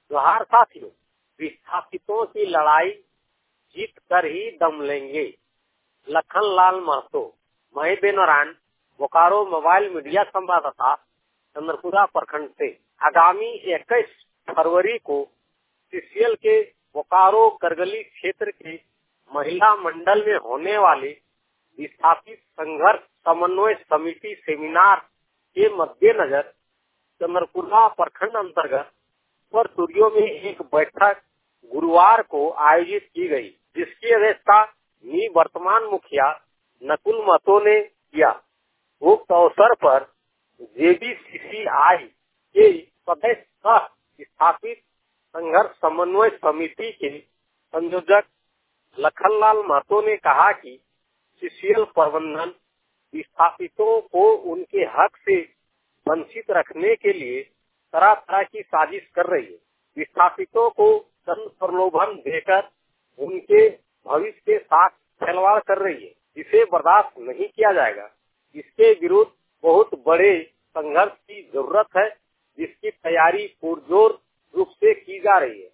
जोहार साथियों, विस्थापितों की लड़ाई जीत कर ही दम लेंगे। लखन लाल महतो, महेंद्र नारायण, बोकारो मोबाइल मीडिया संवाददाता, चंद्रपुरा प्रखंड से। आगामी 21 फरवरी को सीसीएल के बोकारो करगली क्षेत्र के महिला मंडल में होने वाले विस्थापित संघर्ष समन्वय समिति सेमिनार के मद्देनजर चंद्रपुरा प्रखंड अंतर्गत परतुरियो में एक बैठक गुरुवार को आयोजित की गई, जिसकी अध्यक्षता वर्तमान मुखिया नकुल महतो ने किया। उक्त अवसर पर जेबीसीसीआई के सदस्य सह स्थापित संघर्ष समन्वय समिति के संयोजक लखनलाल महतो ने कहा कि सीसीएल प्रबंधन विस्थापितों को उनके हक से वंचित रखने के लिए तरह तरह की साजिश कर रही है। विस्थापितों को धन प्रलोभन देकर उनके भविष्य के साथ खिलवाड़ कर रही है, जिसे बर्दाश्त नहीं किया जाएगा। इसके विरुद्ध बहुत बड़े संघर्ष की जरूरत है, जिसकी तैयारी पुरजोर रूप से की जा रही है।